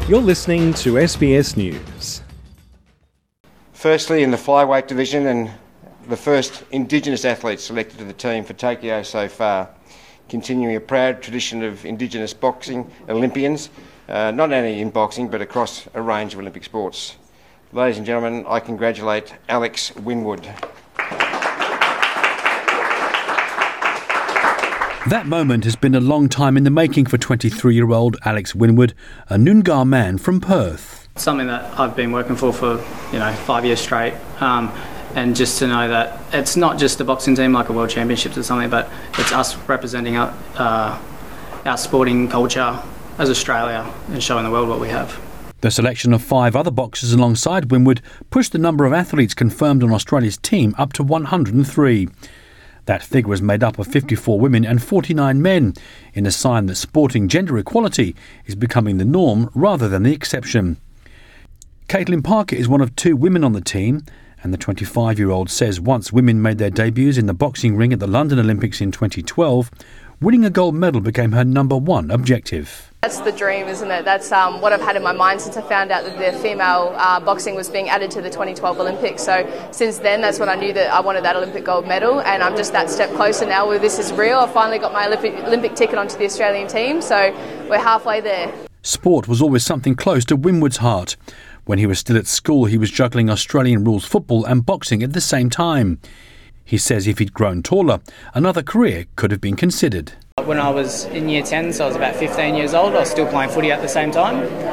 You're listening to SBS News. Firstly, in the flyweight division, and the first Indigenous athlete selected to the team for Tokyo so far, continuing a proud tradition of Indigenous boxing Olympians, not only in boxing but across a range of Olympic sports. Ladies and gentlemen, I congratulate Alex Winwood. That moment has been a long time in the making for 23-year-old Alex Winwood, a Noongar man from Perth. Something that I've been working for 5 years straight, and just to know that it's not just a boxing team like a World Championships or something, but it's us representing our sporting culture as Australia and showing the world what we have. The selection of 5 other boxers alongside Winwood pushed the number of athletes confirmed on Australia's team up to 103. That figure is made up of 54 women and 49 men, in a sign that sporting gender equality is becoming the norm rather than the exception. Caitlin Parker is one of 2 women on the team, and the 25-year-old says once women made their debuts in the boxing ring at the London Olympics in 2012, winning a gold medal became her number one objective. That's the dream, isn't it? That's what I've had in my mind since I found out that the female boxing was being added to the 2012 Olympics. So since then, that's when I knew that I wanted that Olympic gold medal, and I'm just that step closer now where this is real. I finally got my Olympic ticket onto the Australian team, so we're halfway there. Sport was always something close to Winwood's heart. When he was still at school, he was juggling Australian rules football and boxing at the same time. He says if he'd grown taller, another career could have been considered. When I was in year 10, so I was about 15 years old, I was still playing footy at the same time.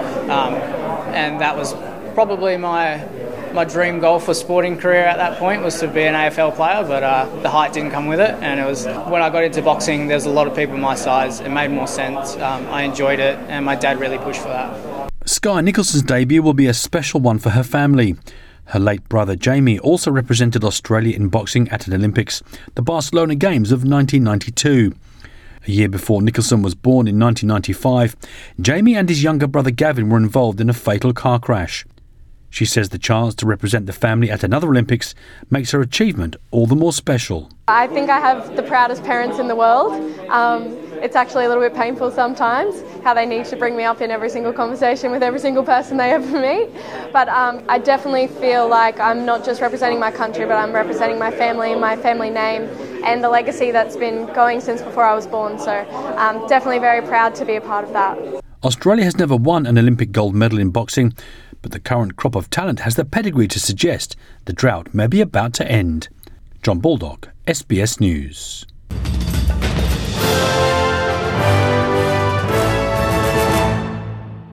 And that was probably my dream goal for sporting career at that point, was to be an AFL player, but the height didn't come with it. And it was when I got into boxing, there's a lot of people my size. It made more sense. I enjoyed it, and my dad really pushed for that. Skye Nicholson's debut will be a special one for her family. Her late brother Jamie also represented Australia in boxing at an Olympics, the Barcelona Games of 1992. A year before Nicholson was born in 1995, Jamie and his younger brother Gavin were involved in a fatal car crash. She says the chance to represent the family at another Olympics makes her achievement all the more special. I think I have the proudest parents in the world. It's actually a little bit painful sometimes how they need to bring me up in every single conversation with every single person they ever meet. But I definitely feel like I'm not just representing my country, but I'm representing my family name, and the legacy that's been going since before I was born. So I'm definitely very proud to be a part of that. Australia has never won an Olympic gold medal in boxing, but the current crop of talent has the pedigree to suggest the drought may be about to end. John Baldock, SBS News.